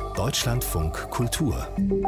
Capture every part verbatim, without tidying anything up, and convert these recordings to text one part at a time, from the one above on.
Deutschlandfunk Kultur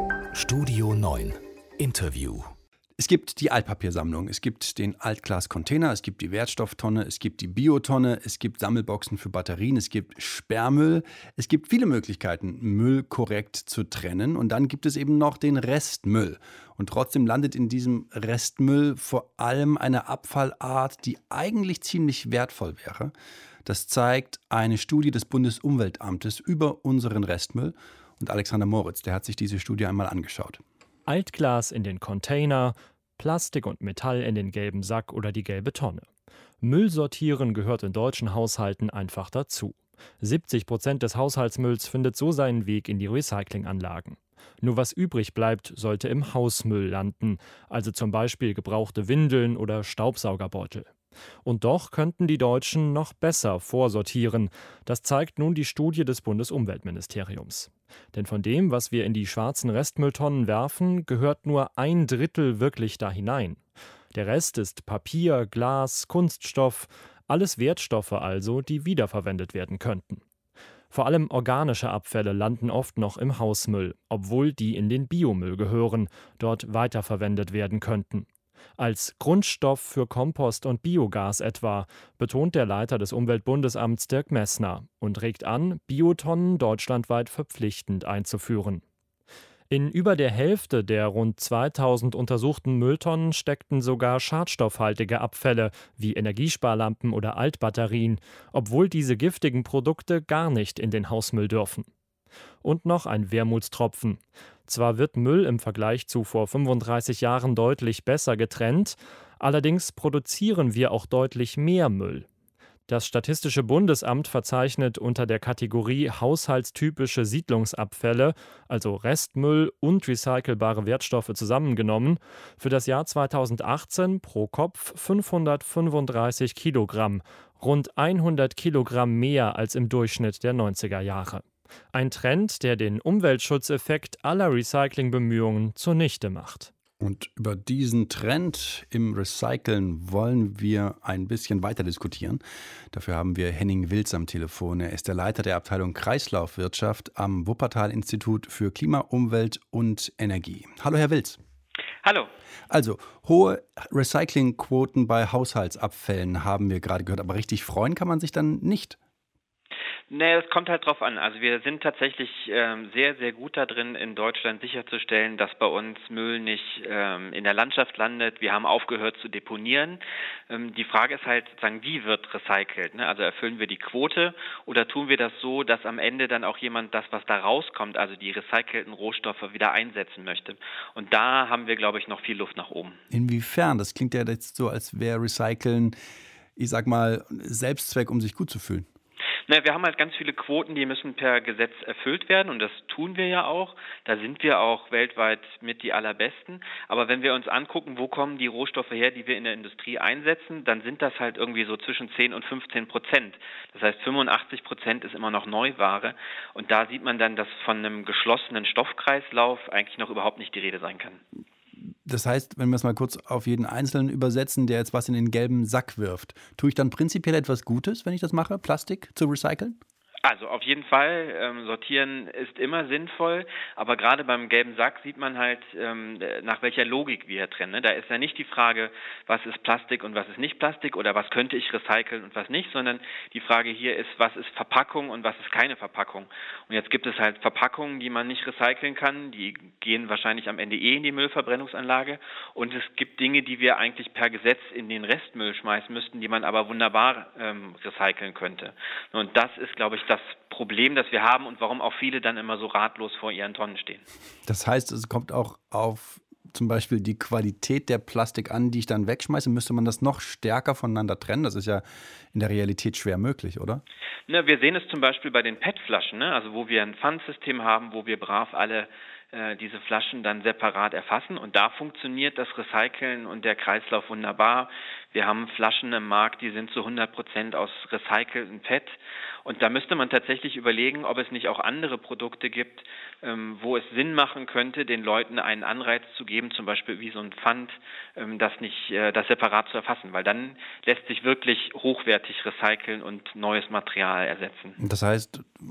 Studio neun Interview. Es gibt die Altpapiersammlung, es gibt den Altglascontainer, es gibt die Wertstofftonne, es gibt die Biotonne, es gibt Sammelboxen für Batterien, es gibt Sperrmüll. Es gibt viele Möglichkeiten, Müll korrekt zu trennen. Und dann gibt es eben noch den Restmüll. Und trotzdem landet in diesem Restmüll vor allem eine Abfallart, die eigentlich ziemlich wertvoll wäre. Das zeigt eine Studie des Bundesumweltamtes über unseren Restmüll. Und Alexander Moritz, der hat sich diese Studie einmal angeschaut. Altglas in den Container, Plastik und Metall in den gelben Sack oder die gelbe Tonne. Müll sortieren gehört in deutschen Haushalten einfach dazu. siebzig Prozent des Haushaltsmülls findet so seinen Weg in die Recyclinganlagen. Nur was übrig bleibt, sollte im Hausmüll landen, also zum Beispiel gebrauchte Windeln oder Staubsaugerbeutel. Und doch könnten die Deutschen noch besser vorsortieren. Das zeigt nun die Studie des Bundesumweltministeriums. Denn von dem, was wir in die schwarzen Restmülltonnen werfen, gehört nur ein Drittel wirklich da hinein. Der Rest ist Papier, Glas, Kunststoff, alles Wertstoffe also, die wiederverwendet werden könnten. Vor allem organische Abfälle landen oft noch im Hausmüll, obwohl die in den Biomüll gehören, dort weiterverwendet werden könnten. Als Grundstoff für Kompost und Biogas etwa, betont der Leiter des Umweltbundesamts Dirk Messner und regt an, Biotonnen deutschlandweit verpflichtend einzuführen. In über der Hälfte der rund zweitausend untersuchten Mülltonnen steckten sogar schadstoffhaltige Abfälle wie Energiesparlampen oder Altbatterien, obwohl diese giftigen Produkte gar nicht in den Hausmüll dürfen. Und noch ein Wermutstropfen. Zwar wird Müll im Vergleich zu vor fünfunddreißig Jahren deutlich besser getrennt, allerdings produzieren wir auch deutlich mehr Müll. Das Statistische Bundesamt verzeichnet unter der Kategorie haushaltstypische Siedlungsabfälle, also Restmüll und recycelbare Wertstoffe zusammengenommen, für das Jahr zweitausendachtzehn pro Kopf fünfhundertfünfunddreißig Kilogramm, rund hundert Kilogramm mehr als im Durchschnitt der neunziger Jahre. Ein Trend, der den Umweltschutzeffekt aller Recyclingbemühungen zunichte macht. Und über diesen Trend im Recyceln wollen wir ein bisschen weiter diskutieren. Dafür haben wir Henning Wilz am Telefon. Er ist der Leiter der Abteilung Kreislaufwirtschaft am Wuppertal-Institut für Klima, Umwelt und Energie. Hallo, Herr Wilz. Hallo. Also, hohe Recyclingquoten bei Haushaltsabfällen haben wir gerade gehört. Aber richtig freuen kann man sich dann nicht. Nee, es kommt halt drauf an. Also wir sind tatsächlich ähm, sehr, sehr gut da drin, in Deutschland sicherzustellen, dass bei uns Müll nicht ähm, in der Landschaft landet. Wir haben aufgehört zu deponieren. Ähm, die Frage ist halt, sozusagen, wie wird recycelt? Ne? Also erfüllen wir die Quote oder tun wir das so, dass am Ende dann auch jemand das, was da rauskommt, also die recycelten Rohstoffe wieder einsetzen möchte? Und da haben wir, glaube ich, noch viel Luft nach oben. Inwiefern? Das klingt ja jetzt so, als wäre Recyceln, ich sag mal, Selbstzweck, um sich gut zu fühlen. Na, wir haben halt ganz viele Quoten, die müssen per Gesetz erfüllt werden und das tun wir ja auch. Da sind wir auch weltweit mit die allerbesten. Aber wenn wir uns angucken, wo kommen die Rohstoffe her, die wir in der Industrie einsetzen, dann sind das halt irgendwie so zwischen zehn und fünfzehn Prozent. Das heißt, fünfundachtzig Prozent ist immer noch Neuware und da sieht man dann, dass von einem geschlossenen Stoffkreislauf eigentlich noch überhaupt nicht die Rede sein kann. Das heißt, wenn wir es mal kurz auf jeden Einzelnen übersetzen, der jetzt was in den gelben Sack wirft, tue ich dann prinzipiell etwas Gutes, wenn ich das mache, Plastik zu recyceln? Also auf jeden Fall, ähm, sortieren ist immer sinnvoll, aber gerade beim gelben Sack sieht man halt, ähm, nach welcher Logik wir hier trennen. Ne? Da ist ja nicht die Frage, was ist Plastik und was ist nicht Plastik oder was könnte ich recyceln und was nicht, sondern die Frage hier ist, was ist Verpackung und was ist keine Verpackung. Und jetzt gibt es halt Verpackungen, die man nicht recyceln kann, die gehen wahrscheinlich am Ende eh in die Müllverbrennungsanlage und es gibt Dinge, die wir eigentlich per Gesetz in den Restmüll schmeißen müssten, die man aber wunderbar ähm, recyceln könnte. Und das ist, glaube ich, das Problem, das wir haben und warum auch viele dann immer so ratlos vor ihren Tonnen stehen. Das heißt, es kommt auch auf zum Beispiel die Qualität der Plastik an, die ich dann wegschmeiße. Müsste man das noch stärker voneinander trennen? Das ist ja in der Realität schwer möglich, oder? Na, wir sehen es zum Beispiel bei den P E T-Flaschen, ne? Also wo wir ein Pfandsystem haben, wo wir brav alle äh, diese Flaschen dann separat erfassen. Und da funktioniert das Recyceln und der Kreislauf wunderbar. Wir haben Flaschen im Markt, die sind zu hundert Prozent aus recyceltem P E T. Und da müsste man tatsächlich überlegen, ob es nicht auch andere Produkte gibt, ähm, wo es Sinn machen könnte, den Leuten einen Anreiz zu geben, zum Beispiel wie so ein Pfand, ähm, das nicht, äh, das separat zu erfassen, weil dann lässt sich wirklich hochwertig recyceln und neues Material ersetzen. Das heißt,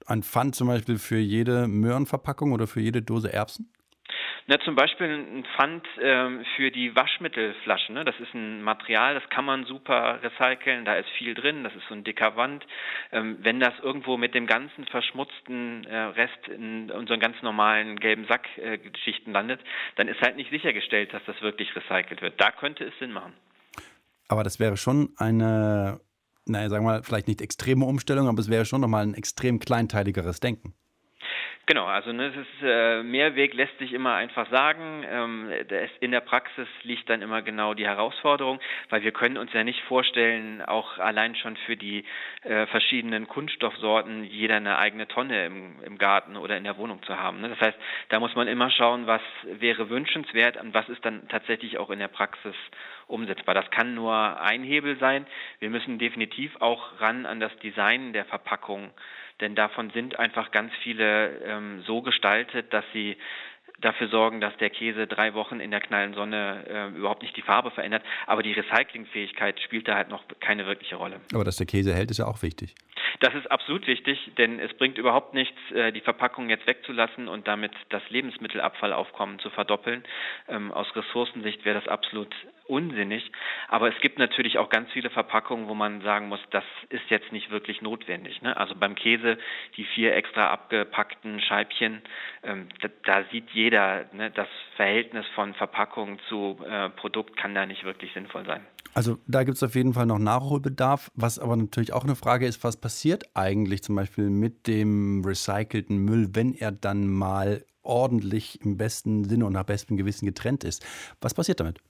ein Pfand zum Beispiel für jede Möhrenverpackung oder für jede Dose Erbsen? Na, zum Beispiel ein Pfand ähm, für die Waschmittelflaschen. Ne? Das ist ein Material, das kann man super recyceln, da ist viel drin, das ist so ein dicker Wand. Ähm, wenn das irgendwo mit dem ganzen verschmutzten äh, Rest in unseren ganz normalen gelben Sackgeschichten äh, landet, dann ist halt nicht sichergestellt, dass das wirklich recycelt wird. Da könnte es Sinn machen. Aber das wäre schon eine, naja, sagen wir mal, vielleicht nicht extreme Umstellung, aber es wäre schon nochmal ein extrem kleinteiligeres Denken. Genau, also ne, es ist äh, Mehrweg lässt sich immer einfach sagen. Ähm, das in der Praxis liegt dann immer genau die Herausforderung, weil wir können uns ja nicht vorstellen, auch allein schon für die äh, verschiedenen Kunststoffsorten jeder eine eigene Tonne im, im Garten oder in der Wohnung zu haben. Ne? Das heißt, da muss man immer schauen, was wäre wünschenswert und was ist dann tatsächlich auch in der Praxis umsetzbar. Das kann nur ein Hebel sein. Wir müssen definitiv auch ran an das Design der Verpackung, denn davon sind einfach ganz viele ähm, so gestaltet, dass sie dafür sorgen, dass der Käse drei Wochen in der knallen Sonne äh, überhaupt nicht die Farbe verändert. Aber die Recyclingfähigkeit spielt da halt noch keine wirkliche Rolle. Aber dass der Käse hält, ist ja auch wichtig. Das ist absolut wichtig, denn es bringt überhaupt nichts, äh, die Verpackung jetzt wegzulassen und damit das Lebensmittelabfallaufkommen zu verdoppeln. Ähm, aus Ressourcensicht wäre das absolut unsinnig. Aber es gibt natürlich auch ganz viele Verpackungen, wo man sagen muss, das ist jetzt nicht wirklich notwendig. Ne? Also beim Käse, die vier extra abgepackten Scheibchen, ähm, da, da sieht jeder, ne, das Verhältnis von Verpackung zu äh, Produkt kann da nicht wirklich sinnvoll sein. Also da gibt es auf jeden Fall noch Nachholbedarf. Was aber natürlich auch eine Frage ist, was passiert eigentlich zum Beispiel mit dem recycelten Müll, wenn er dann mal ordentlich im besten Sinne und nach bestem Gewissen getrennt ist? Was passiert damit?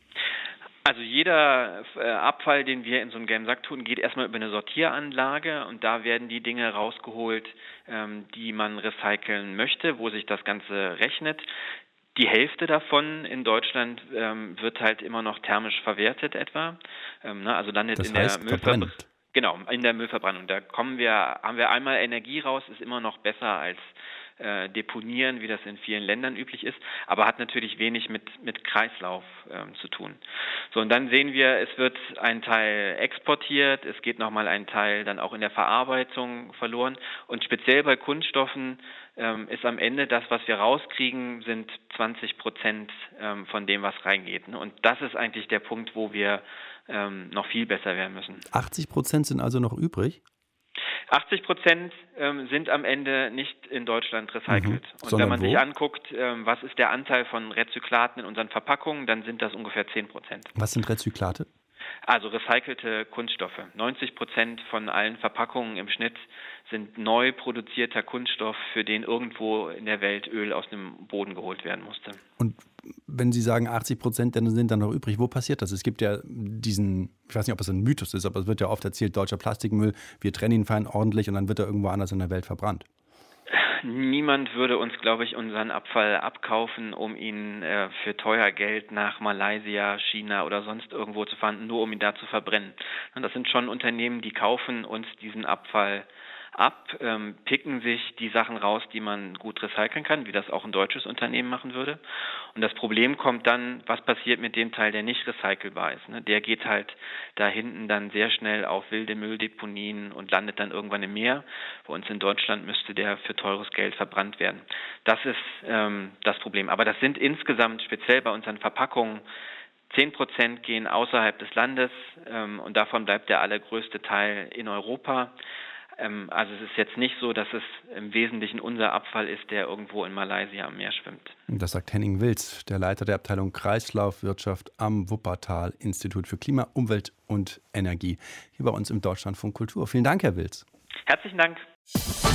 Also jeder äh, Abfall, den wir in so einen gelben Sack tun, geht erstmal über eine Sortieranlage und da werden die Dinge rausgeholt, ähm, die man recyceln möchte, wo sich das Ganze rechnet. Die Hälfte davon in Deutschland ähm, wird halt immer noch thermisch verwertet etwa. Ähm, ne, also landet das in heißt, der Müllverbrennung. Genau, in der Müllverbrennung. Da kommen wir, haben wir einmal Energie raus, ist immer noch besser als äh, deponieren, wie das in vielen Ländern üblich ist, aber hat natürlich wenig mit, mit Kreislauf ähm, zu tun. So, und dann sehen wir, es wird ein Teil exportiert, es geht nochmal ein Teil dann auch in der Verarbeitung verloren und speziell bei Kunststoffen ähm, ist am Ende das, was wir rauskriegen, sind zwanzig Prozent ähm, von dem, was reingeht. Ne? Und das ist eigentlich der Punkt, wo wir ähm, noch viel besser werden müssen. achtzig Prozent sind also noch übrig? achtzig Prozent ähm, sind am Ende nicht in Deutschland recycelt. Mhm. Und Sondern wenn man wo? sich anguckt, ähm, was ist der Anteil von Rezyklaten in unseren Verpackungen, dann sind das ungefähr zehn Prozent. Was sind Rezyklate? Also recycelte Kunststoffe. neunzig Prozent von allen Verpackungen im Schnitt sind neu produzierter Kunststoff, für den irgendwo in der Welt Öl aus dem Boden geholt werden musste. Und wenn Sie sagen achtzig Prozent dann sind dann noch übrig, wo passiert das? Es gibt ja diesen, ich weiß nicht, ob es ein Mythos ist, aber es wird ja oft erzählt, deutscher Plastikmüll, wir trennen ihn fein ordentlich und dann wird er irgendwo anders in der Welt verbrannt. Niemand würde uns, glaube ich, unseren Abfall abkaufen, um ihn äh, für teuer Geld nach Malaysia, China oder sonst irgendwo zu fahren, nur um ihn da zu verbrennen. Und das sind schon Unternehmen, die kaufen uns diesen Abfall ab, ähm, picken sich die Sachen raus, die man gut recyceln kann, wie das auch ein deutsches Unternehmen machen würde. Und das Problem kommt dann, was passiert mit dem Teil, der nicht recycelbar ist. Ne? Der geht halt da hinten dann sehr schnell auf wilde Mülldeponien und landet dann irgendwann im Meer. Bei uns in Deutschland müsste der für teures Geld verbrannt werden. Das ist ähm, das Problem. Aber das sind insgesamt, speziell bei unseren Verpackungen, zehn Prozent gehen außerhalb des Landes ähm, und davon bleibt der allergrößte Teil in Europa. Also es ist jetzt nicht so, dass es im Wesentlichen unser Abfall ist, der irgendwo in Malaysia am Meer schwimmt. Das sagt Henning Wilz, der Leiter der Abteilung Kreislaufwirtschaft am Wuppertal-Institut für Klima, Umwelt und Energie, hier bei uns im Deutschlandfunk Kultur. Vielen Dank, Herr Wilz. Herzlichen Dank.